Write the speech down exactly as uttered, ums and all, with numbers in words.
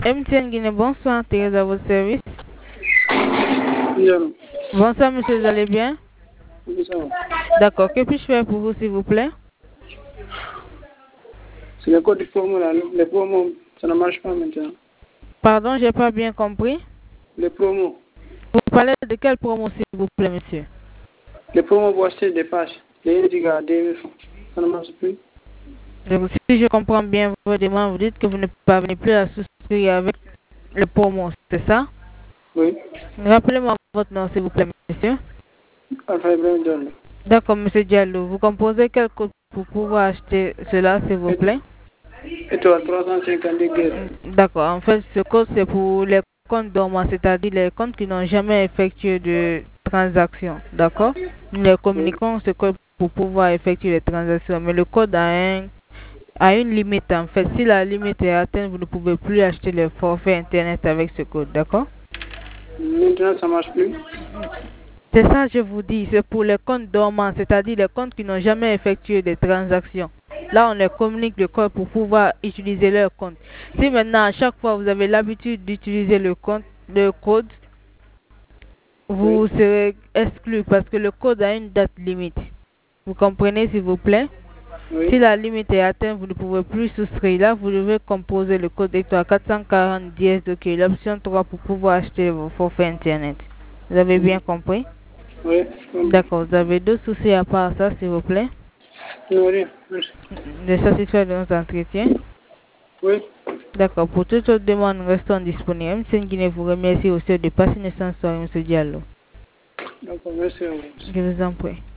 M T N Guinée, bonsoir, Thérèse à votre service. Bien. Bonsoir, monsieur, vous allez bien? Oui, ça va. D'accord, que puis-je faire pour vous, s'il vous plaît? C'est le code de promo là. Les promos, ça ne marche pas maintenant. Pardon, j'ai pas bien compris. Les promos. Vous parlez de quelle promo, s'il vous plaît, monsieur? Les promos pour acheter des pages. Les un giga à deux mille francs. Ça ne marche plus. Donc, si je comprends bien vos demandes, vous dites que vous ne parvenez plus à souscrire avec le promo, c'est ça? Oui. Rappelez-moi votre nom, s'il vous plaît, monsieur. Alpha Ibrahim Diallo. D'accord, monsieur Diallo. Vous composez quel code pour pouvoir acheter cela, s'il vous plaît? Étoile trois cent cinquante-deux guerres. D'accord. En fait, ce code, c'est pour les comptes dormants, c'est-à-dire les comptes qui n'ont jamais effectué de transaction. D'accord? Nous les communiquons ce code pour pouvoir effectuer les transactions. Mais le code a, un, a une limite. En fait, si la limite est atteinte, vous ne pouvez plus acheter les forfaits Internet avec ce code. D'accord? Maintenant, ça ne marche plus. C'est ça, je vous dis. C'est pour les comptes dormants, c'est-à-dire les comptes qui n'ont jamais effectué de transactions. Là, on les communique le code pour pouvoir utiliser leur compte. Si maintenant, à chaque fois, vous avez l'habitude d'utiliser le compte, le code, vous Oui. serez exclu parce que le code a une date limite. Vous comprenez, s'il vous plaît? Oui. Si la limite est atteinte, vous ne pouvez plus souscrire. Là, vous devez composer le code étoile quatre cent quarante dièse, ok, l'option trois pour pouvoir acheter vos forfaits Internet. Vous avez bien compris? Oui. D'accord, vous avez deux soucis à part ça, s'il vous plaît? Non, rien. Merci. De satisfaire de nos entretiens? Oui. D'accord, pour toute autre demande, restons disponibles. M T N Guinée vous remercie aussi de passer une séance soirée, M. Diallo. D'accord, merci à vous. Je vous en prie.